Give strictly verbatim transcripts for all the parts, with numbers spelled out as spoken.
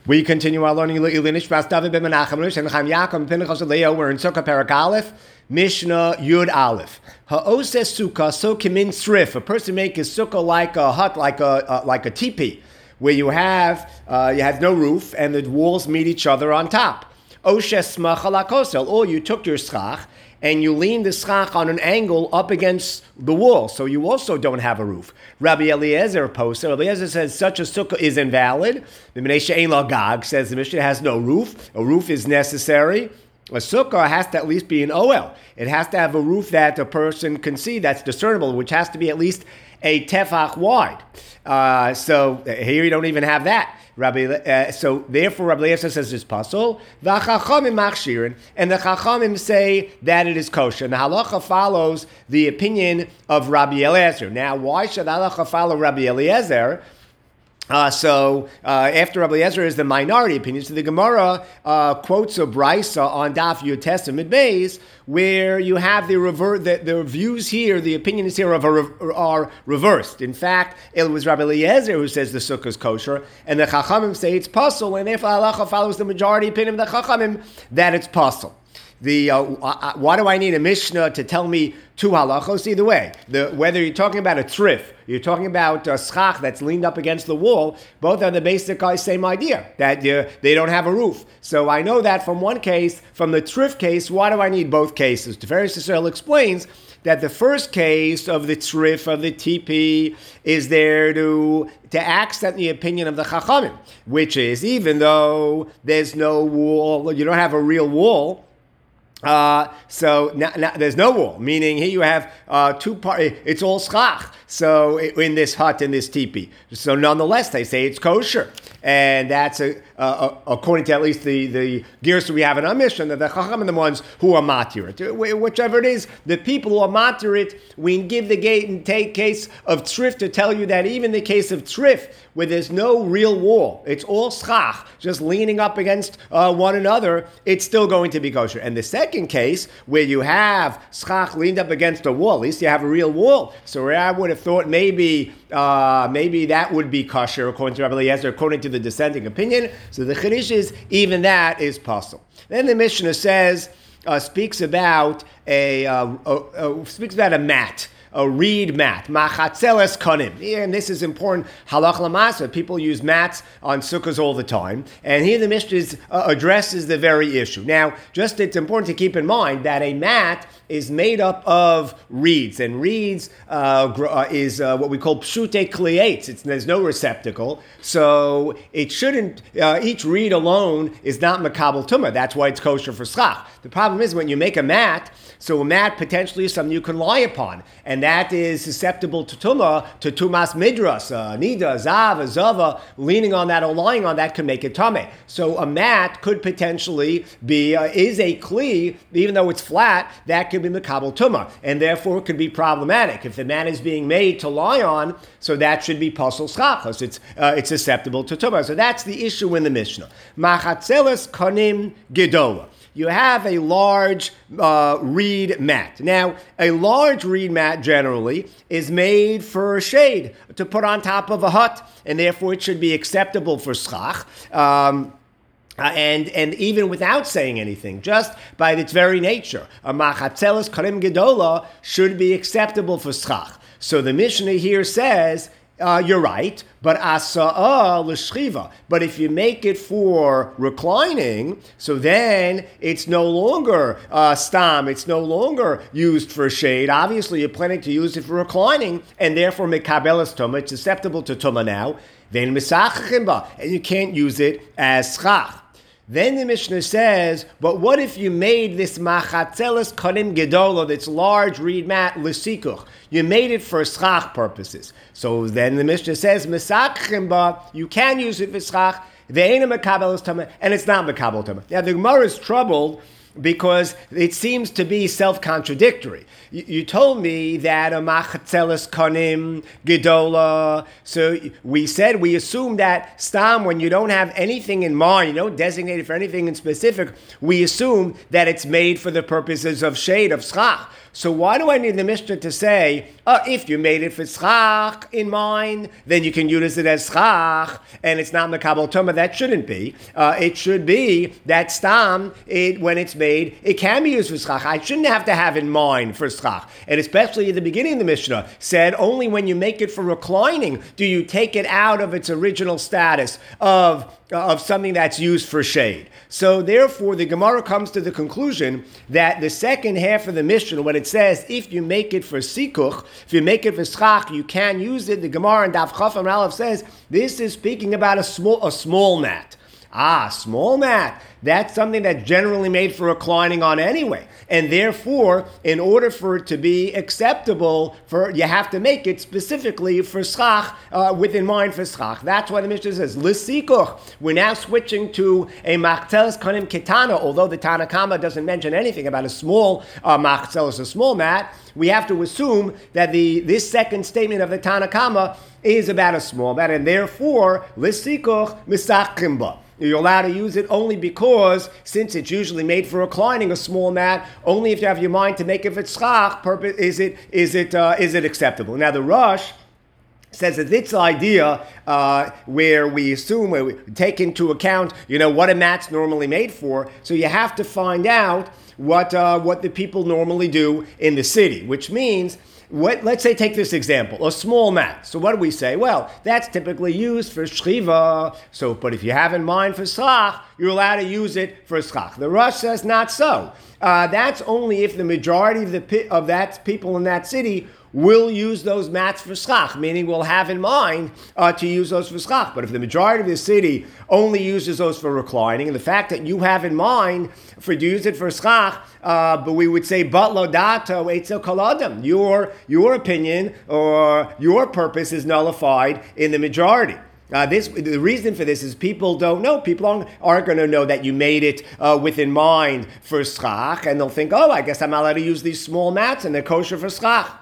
We continue our learning. We're in Sukkah Parak Aleph, Mishnah Yud Aleph. Ha'oses sukkah so kimin srif. A person make his sukkah like a hut, like a uh, like a teepee, where you have uh, you have no roof and the walls meet each other on top. Oshes smach ala kosel. Or you took your schach and you lean the schach on an angle up against the wall, so you also don't have a roof. Rabbi Eliezer posted, Rabbi Eliezer says such a sukkah is invalid. The Menashe Ein La Gag says the Mishnah has no roof. A roof is necessary. A sukkah has to at least be an oel. It has to have a roof that a person can see, that's discernible, which has to be at least a tefach wide. Uh, so here you don't even have that. Rabbi, uh, so therefore, Rabbi Eliezer says it's pasul. The Chachamim machshirin, and the Chachamim say that it is kosher. And the halacha follows the opinion of Rabbi Eliezer. Now, why should halacha follow Rabbi Eliezer? Uh, so uh, after Rabbi Eliezer is the minority opinion. So the Gemara uh, quotes a brisa on Daf Yud Testament Beis, where you have the rever- the, the views here, the opinions here of a, are reversed. In fact, it was Rabbi Eliezer who says the sukkah is kosher, and the Chachamim say it's pasul, and therefore halacha follows the majority opinion of the Chachamim that it's pasul. The uh, why do I need a Mishnah to tell me two halachos? Either way, the, whether you're talking about a trif, you're talking about a schach that's leaned up against the wall, both are the basic same idea, that uh, they don't have a roof. So I know that from one case, from the trif case, why do I need both cases? Tiferes Yisrael explains that the first case of the trif, of the tipi, is there to, to accent the opinion of the Chachamim, which is, even though there's no wall, you don't have a real wall, Uh, so now, now there's no wall, meaning here you have uh, two parts, it's all schach, so in this hut, in this teepee. So nonetheless, they say it's kosher. And that's a, uh, according to at least the, the gears we have in our mission, that the Chacham are the ones who are matir it. Whichever it is, the people who are matir it, we give the gate and take case of trif to tell you that even the case of trif, where there's no real wall, it's all schach, just leaning up against uh, one another, it's still going to be kosher. And the second case, where you have schach leaned up against a wall, at least you have a real wall. So I would have thought maybe uh, maybe that would be kosher, according to Rabbi Eliezer, according to the dissenting opinion. So the chiddush is, even that is possible. Then the Mishnah says, uh, speaks about a, uh, uh, uh, speaks about a mat. A reed mat, machatzeles konim. And this is important. Halach lamasa. People use mats on sukkahs all the time. And here the Mishnah is, uh, addresses the very issue. Now, just it's important to keep in mind that a mat is made up of reeds. And reeds uh, gr- uh, is uh, what we call pshute kliates. It's, there's no receptacle. So it shouldn't, uh, each reed alone is not makabel tumah. That's why it's kosher for schach. The problem is when you make a mat, so a mat potentially is something you can lie upon. And that is susceptible to tumah, to tumas midras, uh, nida, zav, zava, leaning on that or lying on that can make it tameh. So a mat could potentially be, uh, is a kli, even though it's flat, that could be makabel tumah, and therefore it could be problematic. If the mat is being made to lie on, so that should be pasul schachos, it's, uh, it's susceptible to tumah. So that's the issue in the Mishnah. Machatzeles konim gedola. You have a large uh, reed mat. Now, a large reed mat generally is made for shade, to put on top of a hut, and therefore it should be acceptable for schach. Um, Uh, and and even without saying anything, just by its very nature, a machatzeles karim gedola should be acceptable for schach. So the Mishnah here says, Uh, you're right, but asa'ah l'shchiva. But if you make it for reclining, so then it's no longer uh, stam, it's no longer used for shade. Obviously, you're planning to use it for reclining, and therefore mekabelas tumah, it's susceptible to tumah now. Then misachachim ba, and you can't use it as schach. Then the Mishnah says, but what if you made this machatzeles konim gedola, this large reed mat, l'sikuch? You made it for schach purposes. So then the Mishnah says, misachim ba, you can use it for schach, ve'ena mekabelas tamah, and it's not mekabel tamah. Now the Gemara is troubled because it seems to be self-contradictory. You, you told me that a machatzeles konim gedola, so we said, we assume that stam, when you don't have anything in mind, you don't designate it for anything in specific, we assume that it's made for the purposes of shade, of schach. So why do I need the Mishnah to say, oh, if you made it for schach in mind, then you can use it as schach, and it's not mekabel tuma? That shouldn't be. Uh, it should be that stam, it, when it's made, it can be used for schach. I shouldn't have to have in mind for schach. And especially at the beginning of the Mishnah, said only when you make it for reclining do you take it out of its original status of, of something that's used for shade. So therefore, the Gemara comes to the conclusion that the second half of the Mishnah, when it says, if you make it for sikuch, if you make it for schach, you can use it. The Gemara in Daf Chaf Amud Aleph says, this is speaking about a small, a small mat. Ah, small mat. That's something that's generally made for reclining on anyway. And therefore, in order for it to be acceptable, for you have to make it specifically for schach, uh, with in mind for schach. That's why the Mishnah says, L'sikuch. We're now switching to a machzeles kanim ketana, although the Tanna Kama doesn't mention anything about a small uh, machzeles, a small mat. We have to assume that the this second statement of the Tanna Kama is about a small mat, and therefore, L'sikuch misachim ba. You're allowed to use it only because, since it's usually made for reclining, a small mat, only if you have your mind to make it for tzchach, purpose, is it is it uh, is it acceptable. Now the Rosh says that this idea uh, where we assume, where we take into account, you know, what a mat's normally made for, so you have to find out what uh, what the people normally do in the city, which means, what, let's say, take this example, a small mat. So what do we say? Well, that's typically used for shchiva. So, but if you have in mind for schach, you're allowed to use it for schach. The Rosh says not so. Uh, that's only if the majority of the of that people in that city will use those mats for schach, meaning will have in mind uh, to use those for schach. But if the majority of the city only uses those for reclining, and the fact that you have in mind for to use it for schach, uh, but we would say, but lo dato eitzel kol adam, your your opinion or your purpose is nullified in the majority. Uh, this the reason for this is people don't know. People aren't, aren't going to know that you made it uh, with in mind for schach, and they'll think, oh, I guess I'm allowed to use these small mats, and they're kosher for schach.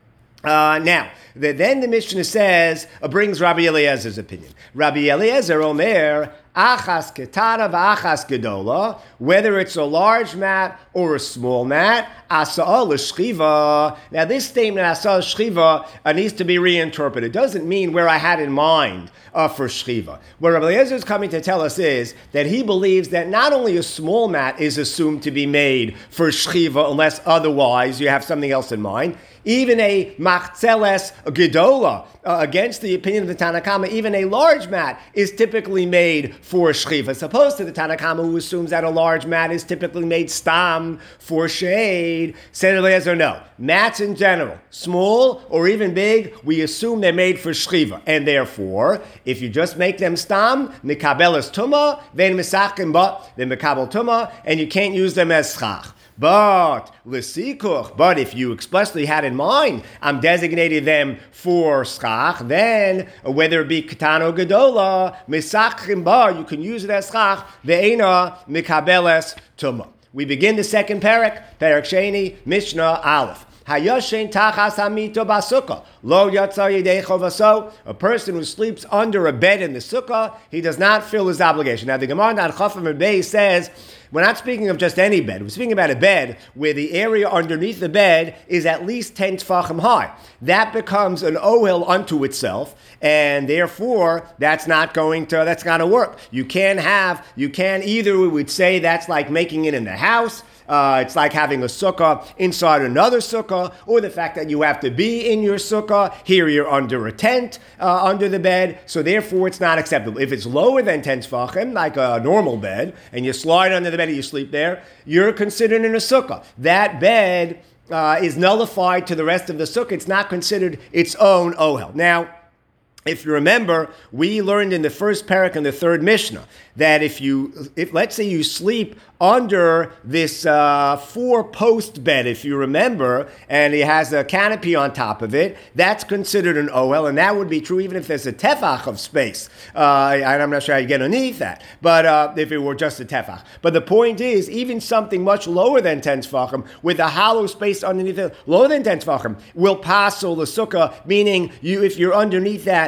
Uh, now, the, then the Mishnah says, uh, brings Rabbi Eliezer's opinion. Rabbi Eliezer Omer, achas ketana v'achas gedola, whether it's a large mat or a small mat, asa'ah l'shchiva. Now, this statement, asa'ah l'shchiva, uh, needs to be reinterpreted. It doesn't mean where I had in mind uh, for shchiva. What Rabbi Eliezer is coming to tell us is that he believes that not only a small mat is assumed to be made for shchiva, unless otherwise you have something else in mind. Even a machzeles gedola, uh, against the opinion of the Tanna Kama, even a large mat is typically made for shchiva, as opposed to the Tanna Kama, who assumes that a large mat is typically made stam for shade. Said Eliezer, no. Mats in general, small or even big, we assume they're made for shchiva, and therefore, if you just make them stam, mikabeles tuma, then misachim ba, then mikabel tuma, and you can't use them as schach. But l'sikuch, but if you expressly had in mind, I'm designating them for schach, then whether it be ketano gedola, misachim ba, you can use it as schach, ve'ena mikabeles tuma. We begin the second parak, parak sheni, Mishnah Aleph. Hayoshen tachas hamito basukah. Lo yatsa yedei chovaso. A person who sleeps under a bed in the sukkah, he does not fill his obligation. Now the Gemara on Chafam Bey says, we're not speaking of just any bed. We're speaking about a bed where the area underneath the bed is at least ten tefachim high. That becomes an ohel unto itself, and therefore that's not going to that's not going to work. You can have you can either we would say that's like making it in the house. Uh, it's like having a sukkah inside another sukkah, or the fact that you have to be in your sukkah. Here you're under a tent, uh, under the bed, so therefore it's not acceptable. If it's lower than ten tefachim, like a normal bed, and you slide under the bed and you sleep there, you're considered in a sukkah. That bed uh, is nullified to the rest of the sukkah. It's not considered its own ohel. Now, if you remember, we learned in the first parak and the third Mishnah that if you, if let's say you sleep under this uh, four-post bed, if you remember, and it has a canopy on top of it, that's considered an ohel, and that would be true even if there's a tefach of space. Uh, and I'm not sure how you get underneath that, but uh, if it were just a tefach. But the point is, even something much lower than ten tefachim, with a hollow space underneath it, lower than ten tefachim, will passel the sukkah, meaning you, if you're underneath that,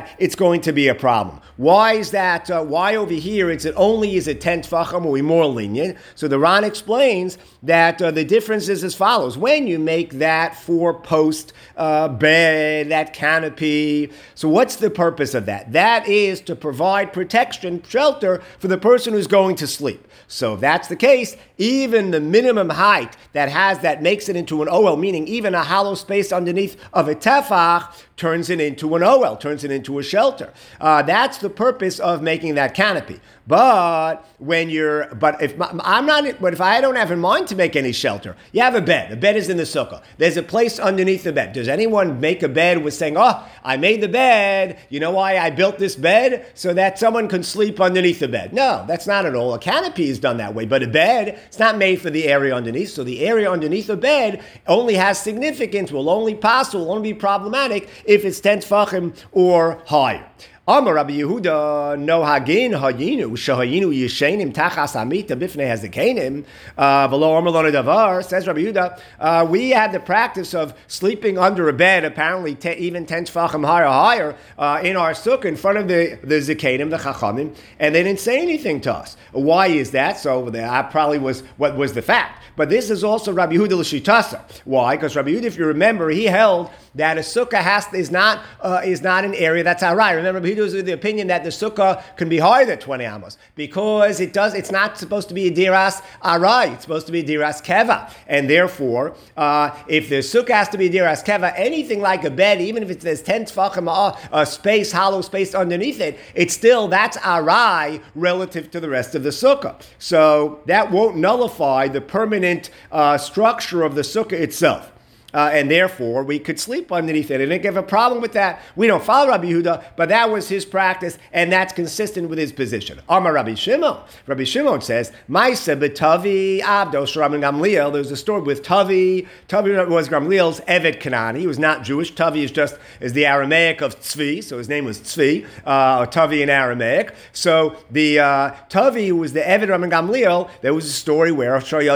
that, it's going to be a problem. Why is that? Uh, why over here it's it only is it ten tefachim, or we more lenient? So the Ran explains that uh, the difference is as follows. When you make that four-post uh, bed, that canopy, so what's the purpose of that? That is to provide protection, shelter for the person who's going to sleep. So if that's the case, even the minimum height that has that makes it into an O L, meaning even a hollow space underneath of a tefach, turns it into an O L, turns it into a shelter. Uh, that's the purpose of making that canopy. But when you're, but if I'm not, but if I don't have in mind to make any shelter, you have a bed. The bed is in the sukkah. There's a place underneath the bed. Does anyone make a bed with saying, "Oh, I made the bed. You know why I built this bed? So that someone can sleep underneath the bed." No, that's not at all. A canopy is done that way, but a bed, it's not made for the area underneath. So the area underneath the bed only has significance, will only pass, will only be problematic if it's ten tefachim or higher. Amar Rabbi Yehuda, no hagin hayinu shahayinu yishenim tachas amita bifnei hazikenim v'lo amar lanu davar. Says Rabbi Yehuda, uh, we had the practice of sleeping under a bed, apparently te, even ten tefachim higher, higher uh, in our sukkah in front of the the zikenim, the chachamim, and they didn't say anything to us. Why is that? So that probably was what was the fact. But this is also Rabbi Yehuda l'shitasa. Why? Because Rabbi Yehuda, if you remember, he held that a sukkah has is not uh, is not an area that's arai. Remember, Rabbi Yehuda was of the opinion that the sukkah can be higher than twenty amos because it does. It's not supposed to be a diras arai. It's supposed to be a diras keva, and therefore, uh, if the sukkah has to be a diras keva, anything like a bed, even if it's there's ten tefachim uh, a space, hollow space underneath it, it's still that's arai relative to the rest of the sukkah. So that won't nullify the permanent Uh, structure of the sukkah itself. Uh, and therefore, we could sleep underneath it. And they have a problem with that. We don't follow Rabbi Yehuda, but that was his practice, and that's consistent with his position. Amar Rabbi Shimon. Rabbi Shimon says, Maisa b'Tavi Abdos Rabbi Gamliel. There's a story with Tavi. Tavi was Gamliel's Eved Kanani. He was not Jewish. Tavi is just is the Aramaic of Tzvi, so his name was Tzvi, uh, Tavi in Aramaic. So the uh, Tavi, who was the Eved Rabbi Gamliel, there was a story where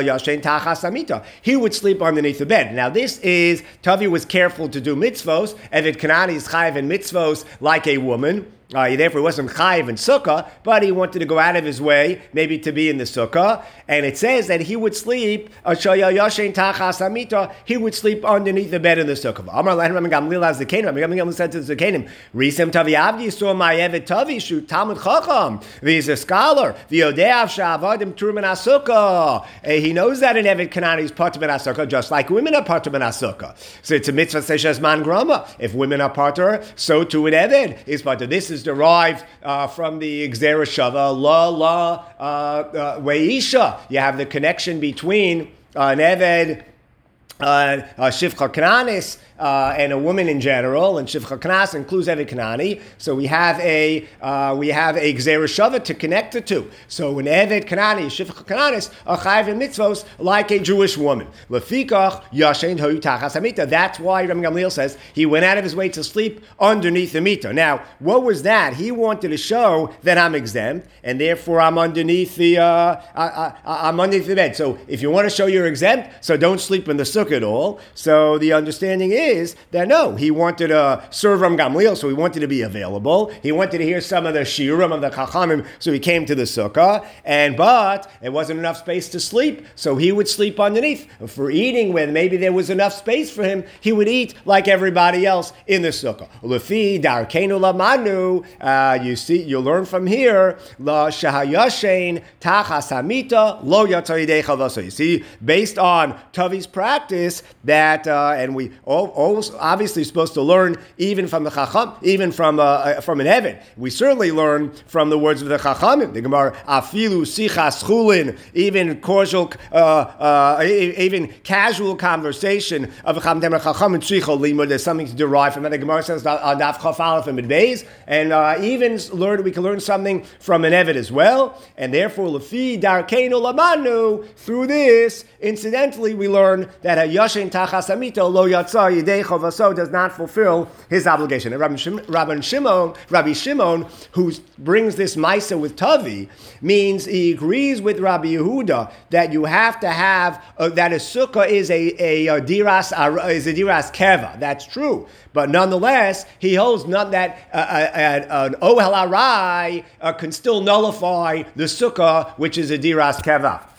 he would sleep underneath the bed. Now this is, Tavi was careful to do mitzvos. Eved Kanani is chayiv in mitzvos like a woman. Uh, he therefore wasn't chayiv in sukkah, but he wanted to go out of his way, maybe to be in the sukkah. And it says that he would sleep, he would sleep underneath the bed in the sukkah. Amar Rabbi Gamliel as the Zakenim. Rabbi Gamliel said to the Zakenim, Risem Tavi Avdi saw my Eved Tavi shoot Talmud Chacham. He's a scholar. V'yodeav she'avadim turim in sukkah. He knows that an Eved Kanani is part of an sukkah, just like women are part of an sukkah. So it's a mitzvah seshes man grama. If women are part of her, so too an Eved is part of this. Is derived uh, from the Gzera Shava, la la uh, uh, Weisha. You have the connection between uh, an Eved, uh, uh, Shivcha Kananis, Uh, and a woman in general, and Shivcha Kanas includes Eved Kanani. So we have a uh, we have a Gzera Shava to connect the two. So an Eved Kanani, Shivcha Kananis, are chayiv in mitzvos like a Jewish woman. Lefikach Yashen Hoyu Tachas Hamita. That's why Rabbi Gamliel says he went out of his way to sleep underneath the mita. Now, what was that? He wanted to show that I'm exempt, and therefore I'm underneath the uh, I, I, I'm underneath the bed. So if you want to show you're exempt, so don't sleep in the sukkah at all. So the understanding is. is that no, he wanted to serve Ram Gamliel, so he wanted to be available. He wanted to hear some of the shiurim of the chachamim, so he came to the sukkah. And but it wasn't enough space to sleep, so he would sleep underneath. For eating, when maybe there was enough space for him, he would eat like everybody else in the sukkah. Lefi darkenu lamanu. You see, you learn from here. La shahayashen tachas hamita lo yatzayidei chavasa. You see, based on Tavi's practice, that uh, and we all. Obviously supposed to learn even from the Chacham, even from uh, from an Eved. We certainly learn from the words of the Chachamim. The Gemara, afilu sichas chulin, even casual, uh, uh, even casual conversation of a Chacham and Tzricha limud. There's something to derive from that. The Gemara says on Daf Chaf Aleph and Midbeis, and uh, even learn we can learn something from an Eved as well. And therefore, lefi darkeinu lamanu. Through this, incidentally, we learn that that Yashin Tachas Amito Lo Yatsa Yidei Chovaso does not fulfill his obligation. And Rabbi, Shim, Rabbi Shimon, Rabbi Shimon, who brings this Maisa with Tavi, means he agrees with Rabbi Yehuda that you have to have uh, that a sukkah is a, a, a diras is a diras keva. That's true, but nonetheless, he holds not that uh, uh, an ohel arai uh, can still nullify the sukkah, which is a diras keva.